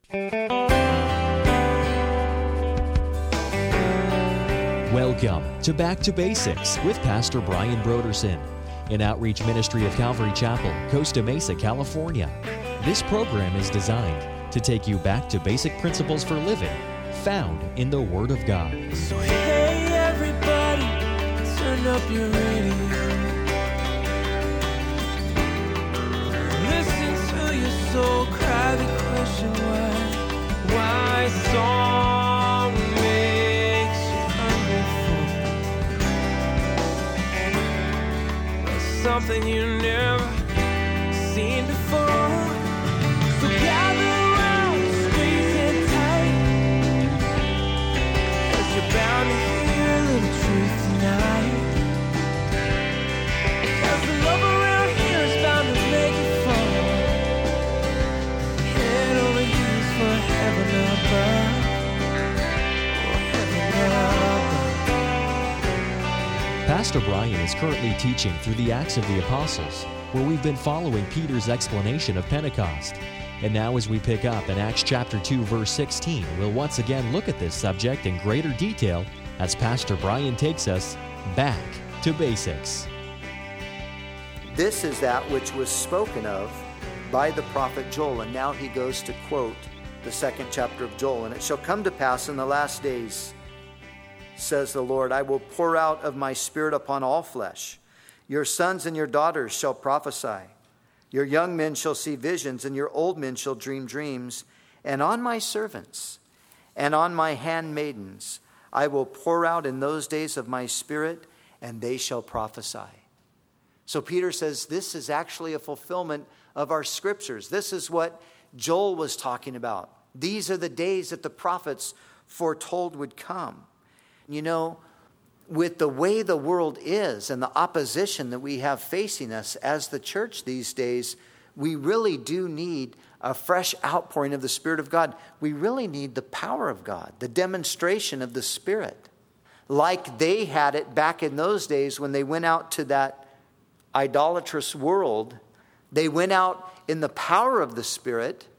Welcome to Back to Basics with Pastor Brian Broderson, an outreach ministry of Calvary Chapel, Costa Mesa, California. This program is designed to take you back to basic principles for living found in the Word of God. So hey everybody, turn up your radio. Listen to your soul cry the question why song makes you hungry for something you never seen before. So gather around, squeeze in tight, 'cause you're bound to hear a little truth tonight. 'Cause the love around here is bound to make you fall. Head over heels for heaven above. Oh, heaven above. Pastor Brian is currently teaching through the Acts of the Apostles, where we've been following Peter's explanation of Pentecost. And now as we pick up in Acts chapter 2, verse 16, we'll once again look at this subject in greater detail as Pastor Brian takes us back to basics. This is that which was spoken of by the prophet Joel. And now he goes to quote the second chapter of Joel. And it shall come to pass in the last days, says the Lord, I will pour out of my spirit upon all flesh. Your sons and your daughters shall prophesy. Your young men shall see visions, and your old men shall dream dreams. And on my servants and on my handmaidens I will pour out in those days of my spirit, and they shall prophesy. So Peter says this is actually a fulfillment of our scriptures. This is what Joel was talking about. These are the days that the prophets foretold would come. You know, with the way the world is and the opposition that we have facing us as the church these days, we really do need a fresh outpouring of the Spirit of God. We really need the power of God, the demonstration of the Spirit. Like they had it back in those days when they went out to that idolatrous world. They went out in the power of the Spirit.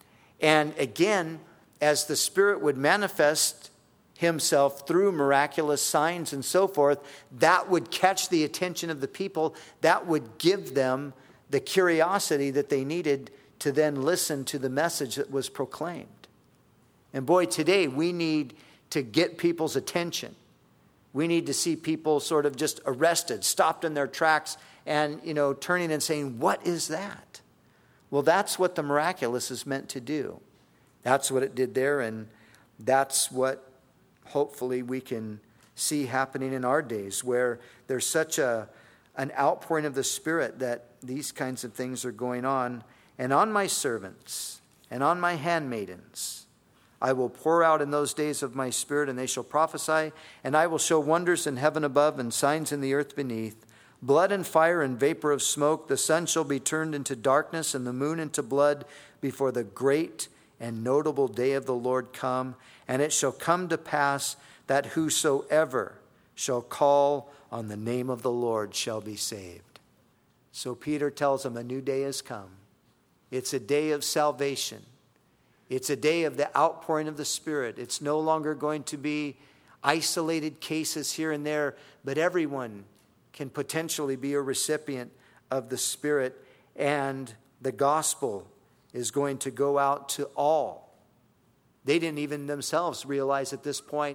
And again, as the Spirit would manifest himself through miraculous signs and so forth, that would catch the attention of the people. That would give them the curiosity that they needed to then listen to the message that was proclaimed. And boy, today we need to get people's attention. We need to see people sort of just arrested, stopped in their tracks, and turning and saying, what is that? Well, that's what the miraculous is meant to do. That's what it did there, and that's what hopefully we can see happening in our days, where there's such an outpouring of the Spirit that these kinds of things are going on. And on my servants and on my handmaidens I will pour out in those days of my Spirit, and they shall prophesy, and I will show wonders in heaven above and signs in the earth beneath, blood and fire and vapor of smoke. The sun shall be turned into darkness and the moon into blood before the great and notable day of the Lord come. And it shall come to pass that whosoever shall call on the name of the Lord shall be saved. So Peter tells them a new day has come. It's a day of salvation. It's a day of the outpouring of the Spirit. It's no longer going to be isolated cases here and there, but everyone can potentially be a recipient of the Spirit, and the gospel is going to go out to all. They didn't even themselves realize at this point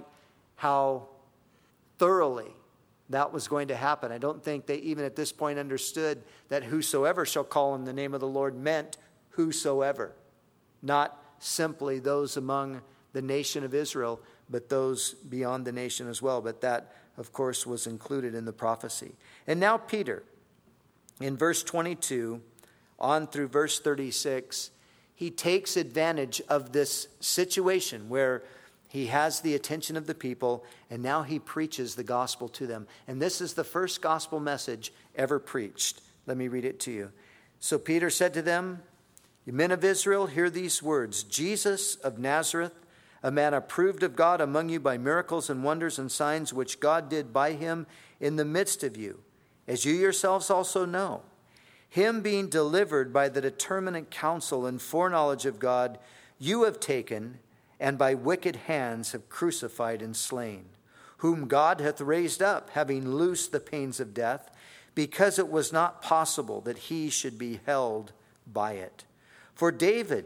how thoroughly that was going to happen. I don't think they even at this point understood that whosoever shall call on the name of the Lord meant whosoever. Not simply those among the nation of Israel, but those beyond the nation as well. But that, of course, was included in the prophecy. And now Peter, in verse 22 on through verse 36, he takes advantage of this situation where he has the attention of the people, and now he preaches the gospel to them. And this is the first gospel message ever preached. Let me read it to you. So Peter said to them, "You men of Israel, hear these words. Jesus of Nazareth, a man approved of God among you by miracles and wonders and signs which God did by him in the midst of you, as you yourselves also know. Him being delivered by the determinate counsel and foreknowledge of God, you have taken, and by wicked hands have crucified and slain, whom God hath raised up, having loosed the pains of death, because it was not possible that he should be held by it. For David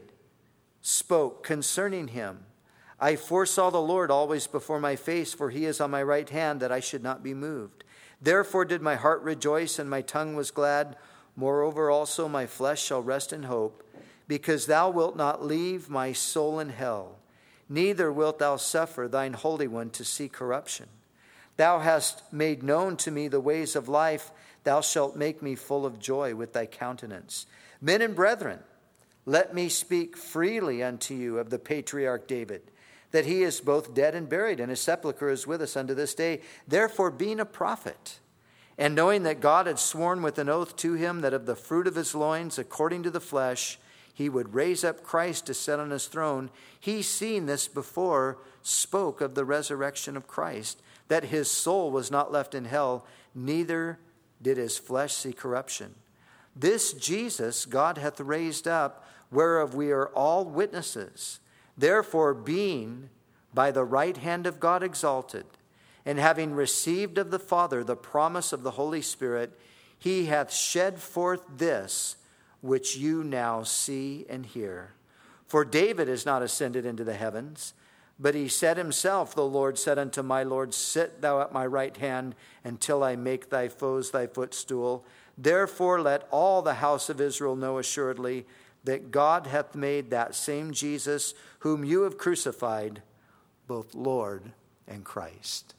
spoke concerning him, I foresaw the Lord always before my face, for he is on my right hand, that I should not be moved. Therefore did my heart rejoice, and my tongue was glad. Moreover also my flesh shall rest in hope, because thou wilt not leave my soul in hell, neither wilt thou suffer thine Holy One to see corruption. Thou hast made known to me the ways of life. Thou shalt make me full of joy with thy countenance. Men and brethren, let me speak freely unto you of the patriarch David, that he is both dead and buried, and his sepulchre is with us unto this day. Therefore, being a prophet, and knowing that God had sworn with an oath to him that of the fruit of his loins, according to the flesh, he would raise up Christ to sit on his throne, he, seeing this before, spoke of the resurrection of Christ, that his soul was not left in hell, neither did his flesh see corruption. This Jesus God hath raised up, whereof we are all witnesses. Therefore, being by the right hand of God exalted, and having received of the Father the promise of the Holy Spirit, he hath shed forth this which you now see and hear. For David is not ascended into the heavens, but he said himself, the Lord said unto my Lord, sit thou at my right hand until I make thy foes thy footstool. Therefore let all the house of Israel know assuredly that God hath made that same Jesus, whom you have crucified, both Lord and Christ.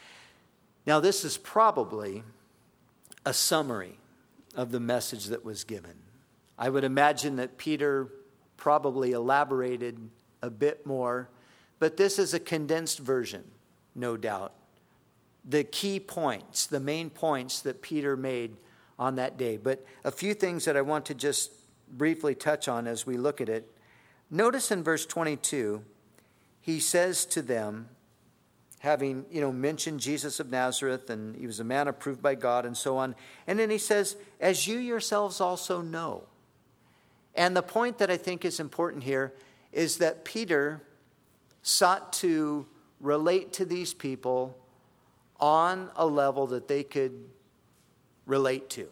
Now, this is probably a summary of the message that was given. I would imagine that Peter probably elaborated a bit more, but this is a condensed version, no doubt. The key points, the main points that Peter made on that day. But a few things that I want to just briefly touch on as we look at it. Notice in verse 22, he says to them, having, mentioned Jesus of Nazareth, and he was a man approved by God and so on. And then he says, as you yourselves also know. And the point that I think is important here is that Peter sought to relate to these people on a level that they could relate to.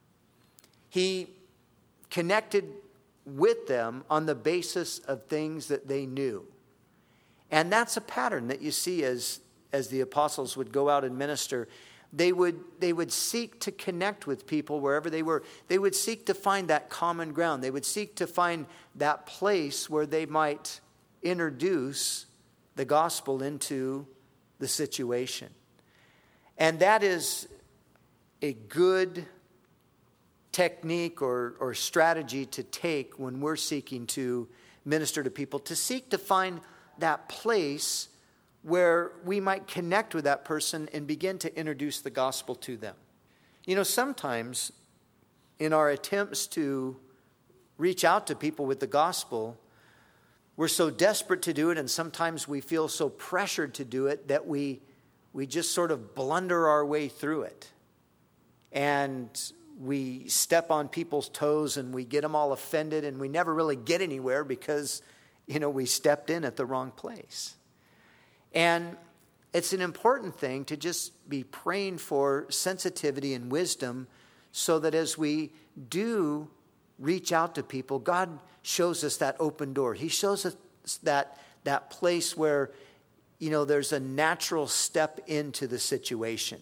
He connected with them on the basis of things that they knew. And that's a pattern that you see as the apostles would go out and minister. They would seek to connect with people wherever they were. They would seek to find that common ground. They would seek to find that place where they might introduce the gospel into the situation. And that is a good technique or strategy to take when we're seeking to minister to people, to seek to find that place where we might connect with that person and begin to introduce the gospel to them. Sometimes in our attempts to reach out to people with the gospel, we're so desperate to do it, and sometimes we feel so pressured to do it that we just sort of blunder our way through it. And we step on people's toes and we get them all offended, and we never really get anywhere because we stepped in at the wrong place. And it's an important thing to just be praying for sensitivity and wisdom so that as we do reach out to people, God shows us that open door. He shows us that place where, there's a natural step into the situation.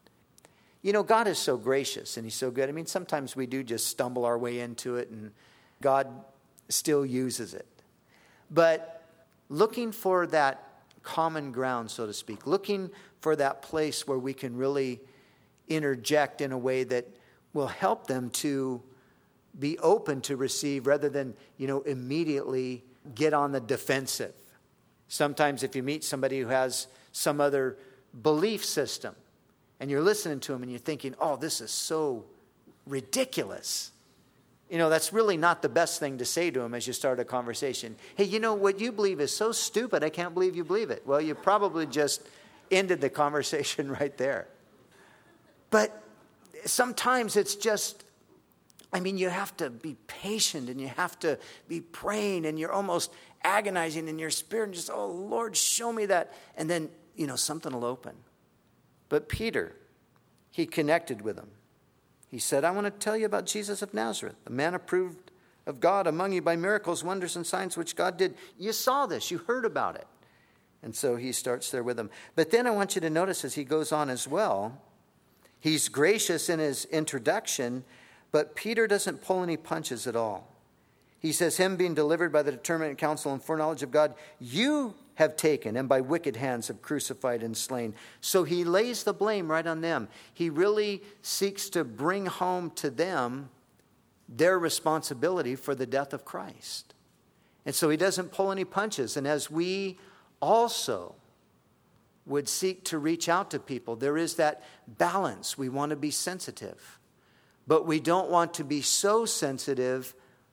God is so gracious and he's so good. I mean, sometimes we do just stumble our way into it, and God still uses it. But looking for that common ground, so to speak, looking for that place where we can really interject in a way that will help them to be open to receive rather than, immediately get on the defensive. Sometimes if you meet somebody who has some other belief system and you're listening to them and you're thinking, oh, this is so ridiculous. That's really not the best thing to say to them as you start a conversation. Hey, what you believe is so stupid, I can't believe you believe it. Well, you probably just ended the conversation right there. But sometimes it's just I mean, you have to be patient and you have to be praying and you're almost agonizing in your spirit and just, oh, Lord, show me that. And then, something will open. But Peter, he connected with him. He said, I want to tell you about Jesus of Nazareth, a man approved of God among you by miracles, wonders, and signs which God did. You saw this. You heard about it. And so he starts there with him. But then I want you to notice as he goes on as well, he's gracious in his introduction, but Peter doesn't pull any punches at all. He says, him being delivered by the determinate counsel and foreknowledge of God, you have taken and by wicked hands have crucified and slain. So he lays the blame right on them. He really seeks to bring home to them their responsibility for the death of Christ. And so he doesn't pull any punches. And as we also would seek to reach out to people, there is that balance. We want to be sensitive, but we don't want to be so sensitive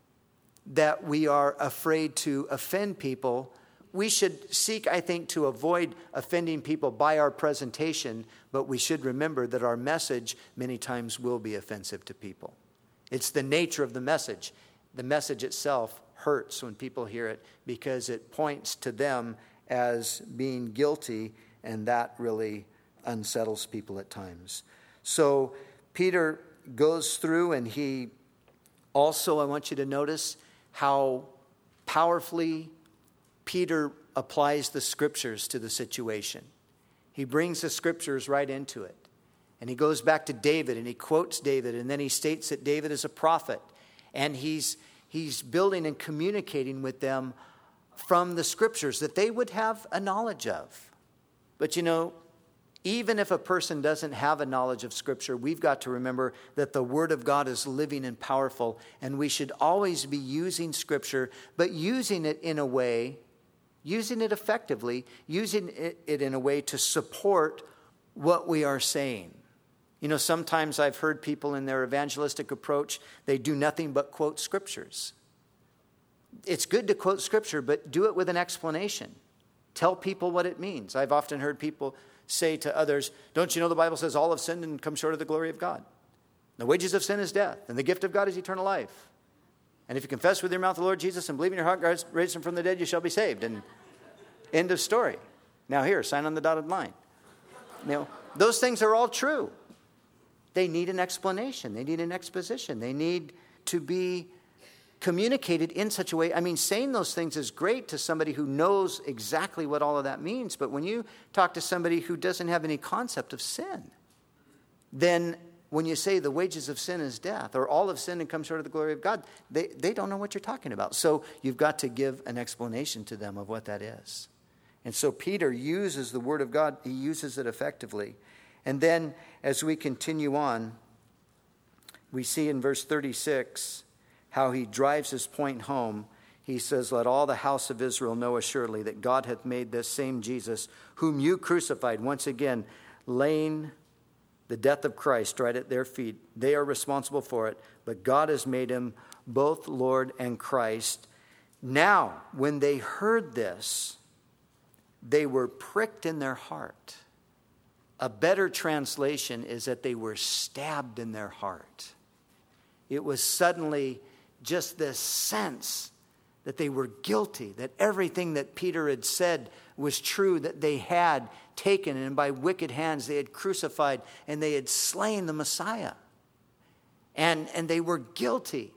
that we are afraid to offend people. We should seek, I think, to avoid offending people by our presentation, but we should remember that our message many times will be offensive to people. It's the nature of the message. The message itself hurts when people hear it because it points to them as being guilty, and that really unsettles people at times. So Peter goes through, and he also, I want you to notice how powerfully Peter applies the scriptures to the situation. He brings the scriptures right into it. And he goes back to David, and he quotes David, and then he states that David is a prophet. And he's building and communicating with them from the scriptures that they would have a knowledge of. But even if a person doesn't have a knowledge of Scripture, we've got to remember that the Word of God is living and powerful, and we should always be using Scripture, but using it in a way, using it effectively, using it in a way to support what we are saying. Sometimes I've heard people in their evangelistic approach, they do nothing but quote Scriptures. It's good to quote Scripture, but do it with an explanation. Tell people what it means. I've often heard people say to others, don't you know the Bible says all have sinned and come short of the glory of God? The wages of sin is death, and the gift of God is eternal life. And if you confess with your mouth the Lord Jesus and believe in your heart God raised him from the dead, you shall be saved. And end of story. Now here, sign on the dotted line. Those things are all true. They need an explanation. They need an exposition. They need to be communicated in such a way. I mean, saying those things is great to somebody who knows exactly what all of that means. But when you talk to somebody who doesn't have any concept of sin, then when you say the wages of sin is death, or all of sin and come short of the glory of God, they don't know what you're talking about. So you've got to give an explanation to them of what that is. And so Peter uses the Word of God. He uses it effectively. And then as we continue on, we see in verse 36 how he drives his point home. He says, let all the house of Israel know assuredly that God hath made this same Jesus, whom you crucified, once again, laying the death of Christ right at their feet. They are responsible for it, but God has made him both Lord and Christ. Now, when they heard this, they were pricked in their heart. A better translation is that they were stabbed in their heart. It was suddenly just this sense that they were guilty, that everything that Peter had said was true, that they had taken and by wicked hands they had crucified and they had slain the Messiah. And they were guilty.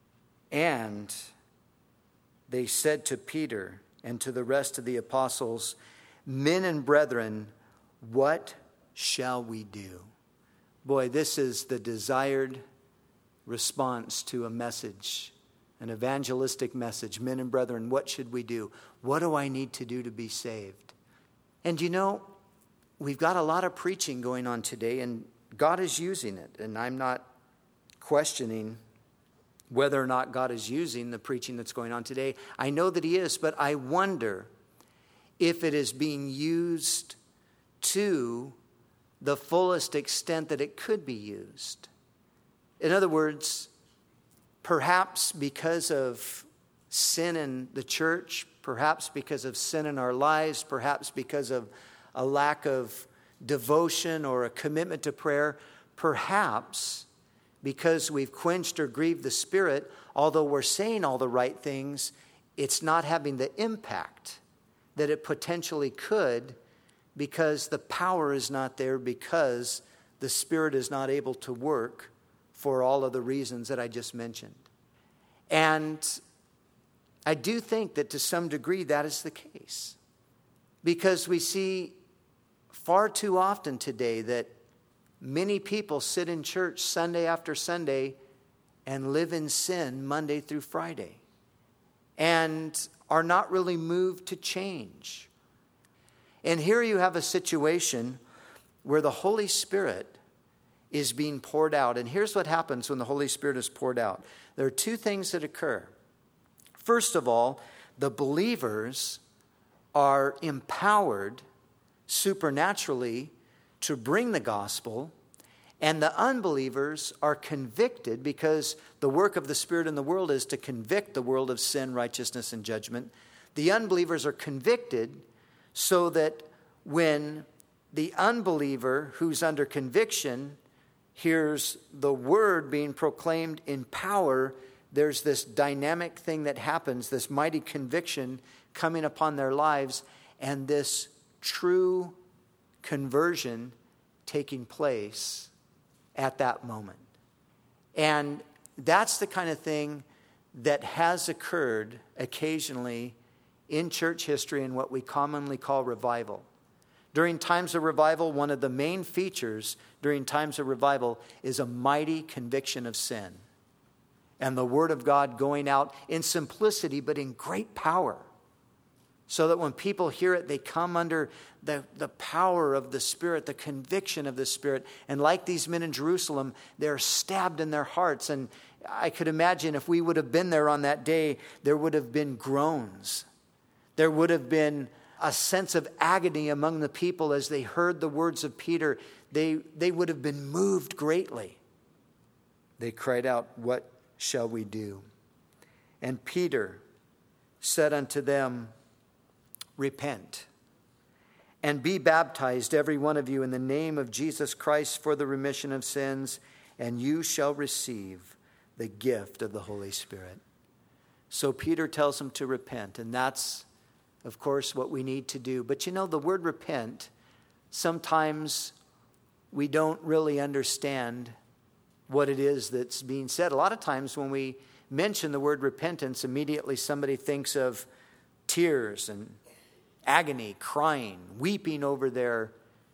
And they said to Peter and to the rest of the apostles, men and brethren, what shall we do? Boy, this is the desired response to a message, an evangelistic message. Men and brethren, what should we do? What do I need to do to be saved? And we've got a lot of preaching going on today, and God is using it. And I'm not questioning whether or not God is using the preaching that's going on today. I know that he is, but I wonder if it is being used to the fullest extent that it could be used. In other words, perhaps because of sin in the church, perhaps because of sin in our lives, perhaps because of a lack of devotion or a commitment to prayer, perhaps because we've quenched or grieved the Spirit, although we're saying all the right things, it's not having the impact that it potentially could, because the power is not there, because the Spirit is not able to work for all of the reasons that I just mentioned. And I do think that to some degree that is the case, because we see far too often today that many people sit in church Sunday after Sunday and live in sin Monday through Friday and are not really moved to change. And here you have a situation where the Holy Spirit is being poured out. And here's what happens when the Holy Spirit is poured out. There are two things that occur. First of all, the believers are empowered supernaturally to bring the gospel, and the unbelievers are convicted, because the work of the Spirit in the world is to convict the world of sin, righteousness, and judgment. The unbelievers are convicted so that when the unbeliever who's under conviction hears the word being proclaimed in power, there's this dynamic thing that happens, this mighty conviction coming upon their lives, and this true conversion taking place at that moment. And that's the kind of thing that has occurred occasionally in church history in what we commonly call revival. During times of revival, one of the main features during times of revival is a mighty conviction of sin, and the Word of God going out in simplicity but in great power, so that when people hear it, they come under the power of the Spirit, the conviction of the Spirit. And like these men in Jerusalem, they're stabbed in their hearts. And I could imagine if we would have been there on that day, there would have been groans. There would have been a sense of agony among the people as they heard the words of Peter. They would have been moved greatly. They cried out, "What shall we do?" And Peter said unto them, "Repent, and be baptized, every one of you, in the name of Jesus Christ for the remission of sins, and you shall receive the gift of the Holy Spirit." So Peter tells them to repent, and that's, of course, what we need to do. But you know, the word repent, sometimes we don't really understand what it is that's being said. A lot of times when we mention the word repentance, immediately somebody thinks of tears and agony, crying, weeping over their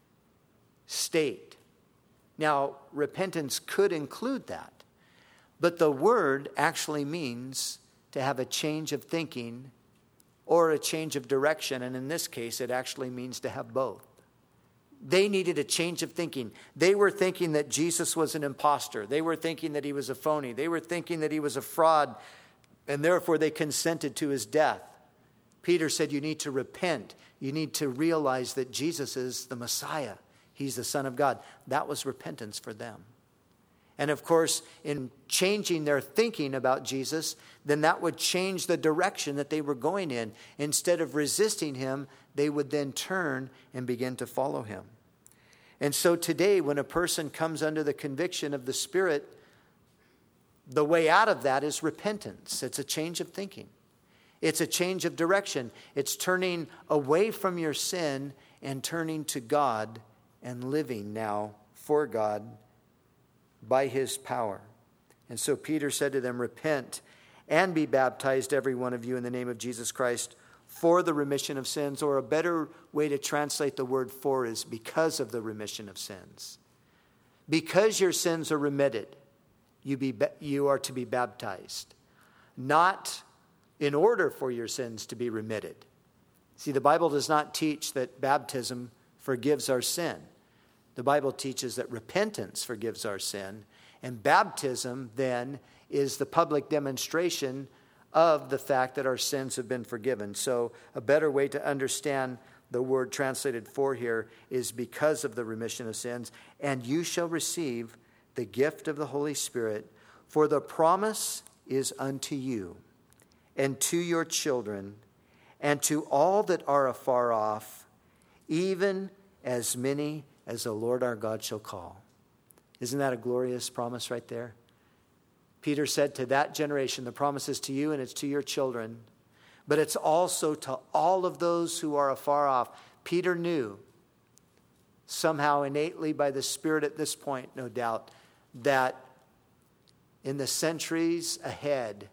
state. Now, repentance could include that, but the word actually means to have a change of thinking or a change of direction, and in this case, it actually means to have both. They needed a change of thinking. They were thinking that Jesus was an imposter. They were thinking that he was a phony. They were thinking that he was a fraud, and therefore they consented to his death. Peter said, you need to repent. You need to realize that Jesus is the Messiah. He's the Son of God. That was repentance for them. And of course, in changing their thinking about Jesus, then that would change the direction that they were going in. Instead of resisting him, they would then turn and begin to follow him. And so today, when a person comes under the conviction of the Spirit, the way out of that is repentance. It's a change of thinking. It's a change of direction. It's turning away from your sin and turning to God and living now for God by his power. And so Peter said to them, repent and be baptized, every one of you, in the name of Jesus Christ for the remission of sins. Or a better way to translate the word for is because of the remission of sins. Because your sins are remitted, you are to be baptized. Not in order for your sins to be remitted. See, the Bible does not teach that baptism forgives our sin. The Bible teaches that repentance forgives our sin, and baptism then is the public demonstration of the fact that our sins have been forgiven. So a better way to understand the word translated for here is because of the remission of sins, and you shall receive the gift of the Holy Spirit, for the promise is unto you and to your children and to all that are afar off, even as many as the Lord our God shall call. Isn't that a glorious promise right there? Peter said to that generation, the promise is to you and it's to your children, but it's also to all of those who are afar off. Peter knew somehow innately by the Spirit at this point, no doubt, that in the centuries ahead,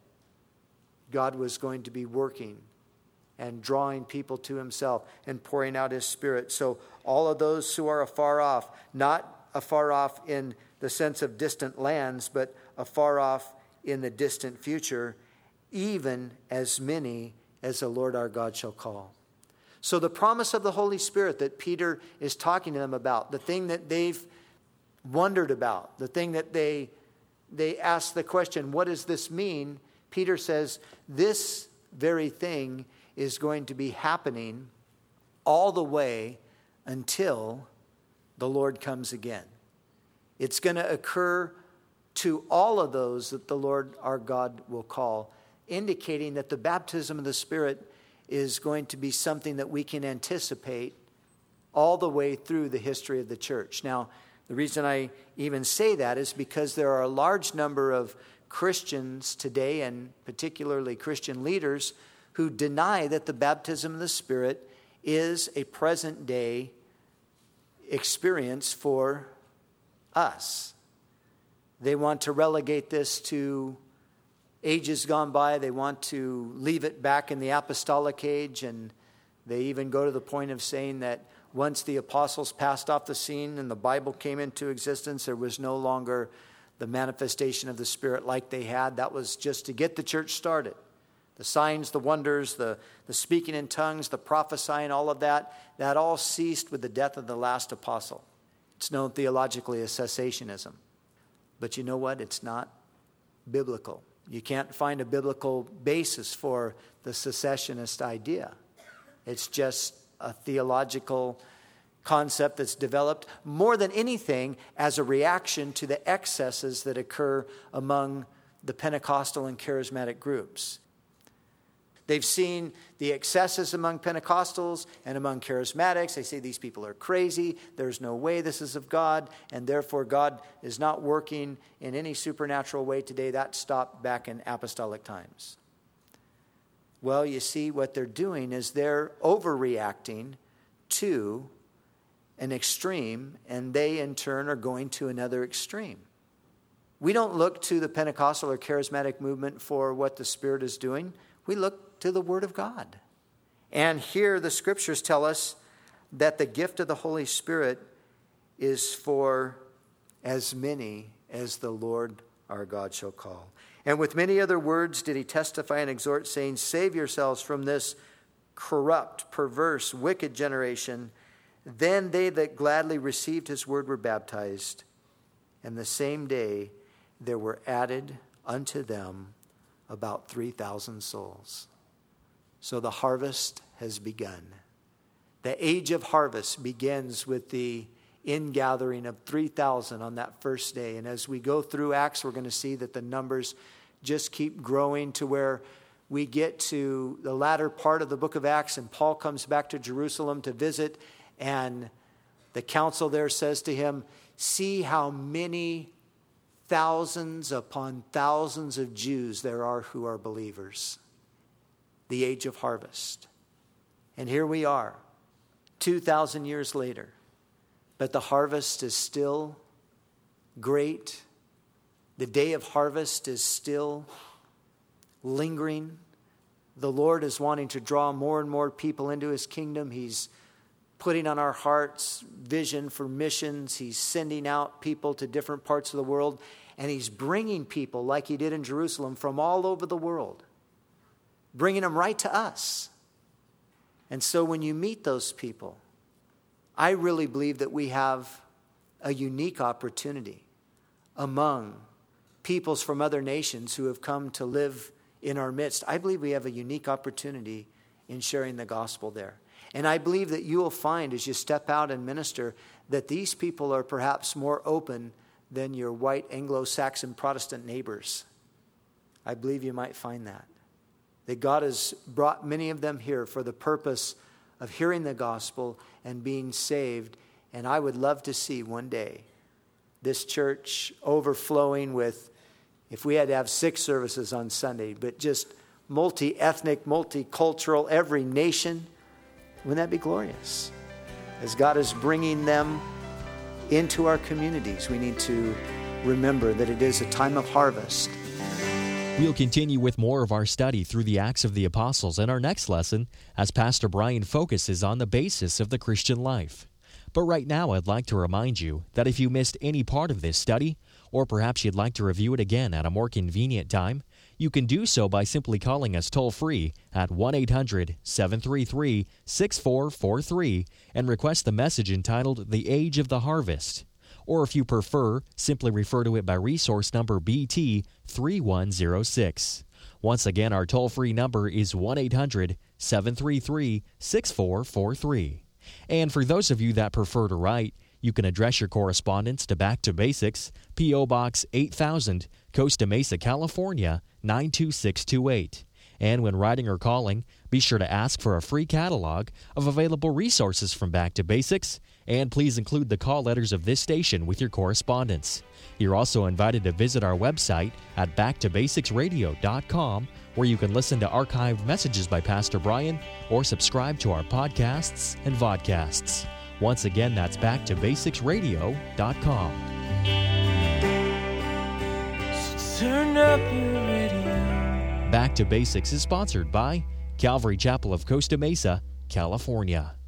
God was going to be working and drawing people to himself and pouring out his Spirit. So all of those who are afar off, not afar off in the sense of distant lands, but afar off in the distant future, even as many as the Lord our God shall call. So the promise of the Holy Spirit that Peter is talking to them about, the thing that they've wondered about, the thing that they ask the question, what does this mean? Peter says, this very thing is going to be happening all the way until the Lord comes again. It's going to occur to all of those that the Lord our God will call, indicating that the baptism of the Spirit is going to be something that we can anticipate all the way through the history of the church. Now, the reason I even say that is because there are a large number of Christians today, and particularly Christian leaders, who deny that the baptism of the Spirit is a present-day experience for us. They want to relegate this to ages gone by. They want to leave it back in the apostolic age, and they even go to the point of saying that once the apostles passed off the scene and the Bible came into existence, there was no longer the manifestation of the Spirit like they had. That was just to get the church started. The signs, the wonders, the speaking in tongues, the prophesying, all of that all ceased with the death of the last apostle. It's known theologically as cessationism. But you know what? It's not biblical. You can't find a biblical basis for the cessationist idea. It's just a theological concept that's developed more than anything as a reaction to the excesses that occur among the Pentecostal and charismatic groups. They've seen the excesses among Pentecostals and among charismatics. They say these people are crazy. There's no way this is of God, and therefore God is not working in any supernatural way today. That stopped back in apostolic times. Well, you see, what they're doing is they're overreacting to an extreme, and they in turn are going to another extreme. We don't look to the Pentecostal or charismatic movement for what the Spirit is doing. We look to the Word of God. And here the Scriptures tell us that the gift of the Holy Spirit is for as many as the Lord our God shall call. And with many other words did he testify and exhort, saying, save yourselves from this corrupt, perverse, wicked generation. Then they that gladly received his word were baptized. And the same day there were added unto them about 3,000 souls. So the harvest has begun. The age of harvest begins with the ingathering of 3,000 on that first day. And as we go through Acts, we're going to see that the numbers just keep growing to where we get to the latter part of the book of Acts, and Paul comes back to Jerusalem to visit, and the council there says to him, see how many thousands upon thousands of Jews there are who are believers. The age of harvest. And here we are, 2,000 years later. But the harvest is still great. The day of harvest is still lingering. The Lord is wanting to draw more and more people into his kingdom. He's putting on our hearts vision for missions. He's sending out people to different parts of the world. And he's bringing people like he did in Jerusalem from all over the world. Bringing them right to us. And so when you meet those people, I really believe that we have a unique opportunity among peoples from other nations who have come to live in our midst. I believe we have a unique opportunity in sharing the gospel there. And I believe that you will find as you step out and minister that these people are perhaps more open than your white Anglo-Saxon Protestant neighbors. I believe you might find that. That God has brought many of them here for the purpose of hearing the gospel and being saved. And I would love to see one day this church overflowing with if we had to have 6 services on Sunday, but just multi-ethnic, multicultural, every nation, wouldn't that be glorious? As God is bringing them into our communities, we need to remember that it is a time of harvest. We'll continue with more of our study through the Acts of the Apostles in our next lesson as Pastor Brian focuses on the basis of the Christian life. But right now, I'd like to remind you that if you missed any part of this study, or perhaps you'd like to review it again at a more convenient time, you can do so by simply calling us toll-free at 1-800-733-6443 and request the message entitled The Age of the Harvest. Or if you prefer, simply refer to it by resource number BT3106. Once again, our toll-free number is 1-800-733-6443. And for those of you that prefer to write, you can address your correspondence to Back to Basics, P.O. Box 8000, Costa Mesa, California, 92628. And when writing or calling, be sure to ask for a free catalog of available resources from Back to Basics, and please include the call letters of this station with your correspondence. You're also invited to visit our website at backtobasicsradio.com, where you can listen to archived messages by Pastor Brian or subscribe to our podcasts and vodcasts. Once again, that's backtobasicsradio.com. So turn up your radio. Back to Basics is sponsored by Calvary Chapel of Costa Mesa, California.